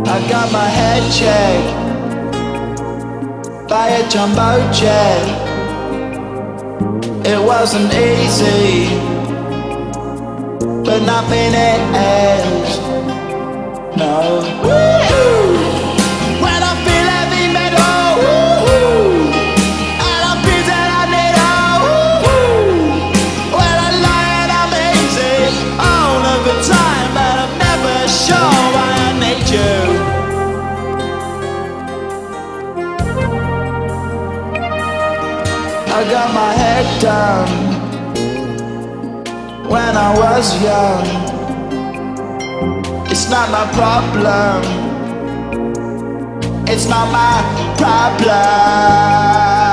I got my head checked by a jumbo jet. It wasn't easy, but nothing is. No. Woo-hoo! When I feel heavy metal, woo-hoo! And I feel that I need a woo-hoo! When I lie and I'm easy all of the time, but I'm never sure why I need you. I got my head down when I was young. It's not my problem. It's not my problem.